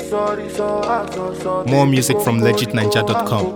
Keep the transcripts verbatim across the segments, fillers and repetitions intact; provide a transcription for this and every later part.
More music from legit ninja dot com.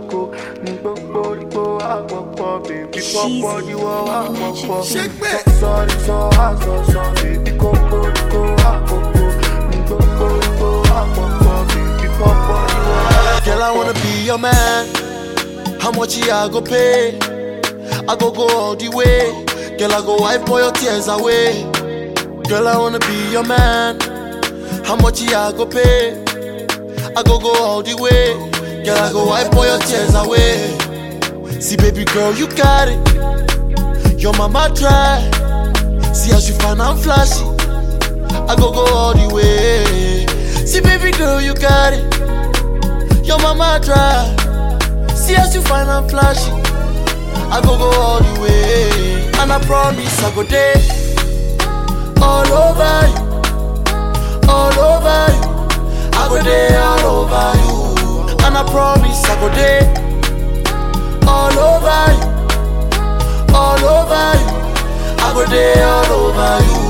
Girl, I wanna be your man. How much I go pay? I go go all the way. Girl, I go wipe all your tears away. Girl, I wanna be your man. How much I go pay? I go go all the way. Girl, I go wipe all your tears away. See, baby girl, you got it. Your mama try. See how she fine and flashy. I go go all the way. See, baby girl, you got it. Your mama try. See how she fine and flashy. I go go all the way. And I promise I go there. All over you. All over you. I go there all over you. And I promise I go there. All over you. All over you. I go there all over you.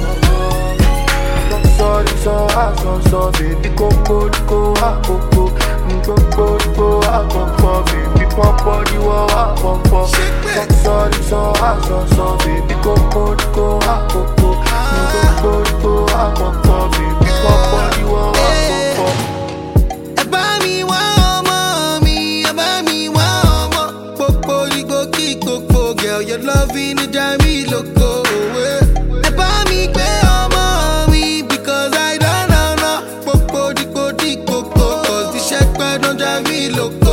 Sorry, so I so so baby go go go go go go go go go go baby pop body wa wa wa. Sorry, so I so so baby go go go go go go go go go baby pop body wa wa wa. Eba mi wa omo mi, eba mi wa omo. Popo you go kick popo, girl your loving it drive me loco. Eba mi pe omo mi because I don't know no. Popo di go di go go, cause the shit don't drive me loco.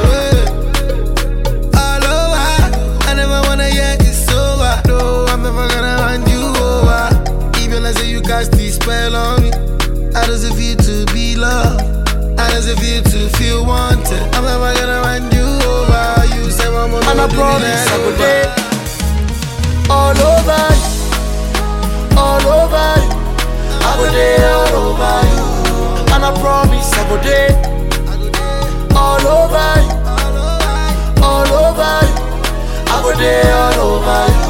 All over, I never wanna hear it's over. No, I'm never gonna hand you over. Even as you cast the spell on me. How does it feel to be loved? How does it feel to feel wanted? I'm never gonna hand you over. You say one more and I promise I go there. All over you. All over you. I go there all over you. And I promise I go there. All over you. All over you. I go there all over you.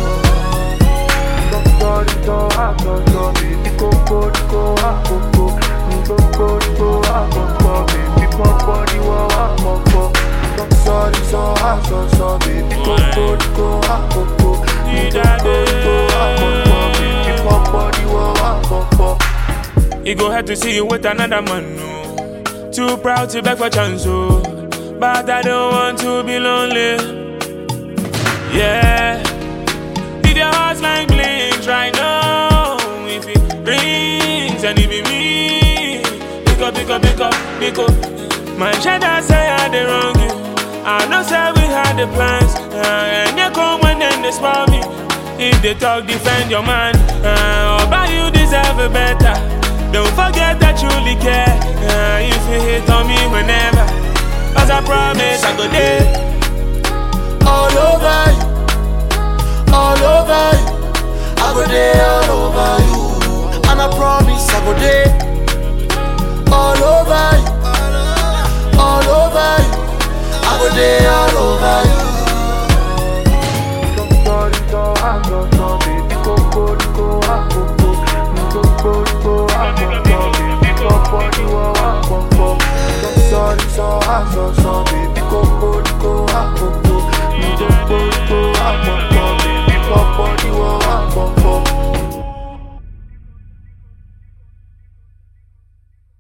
Sorry, so I so so baby go go go go go go go go go baby pop body wa wa wa. Sorry, so I so so baby go go go go go go go go baby pop body wa wa wa. You go have to see you with another man, no. Too proud to beg for chance, oh. But I don't want to be lonely. Yeah. If your heart's like blinks right now, if it rings and it be me, pick up, pick up, pick up, pick up. My shadow say I did wrong you. I know say we had the plans, uh, and you come when then they spoil me. If they talk, defend your man, uh, or by you deserve a better. Don't forget that you really care. Uh, if you hit on me whenever, as I promise I go there. All over you. All over you. I go there all over you. And I promise I go there.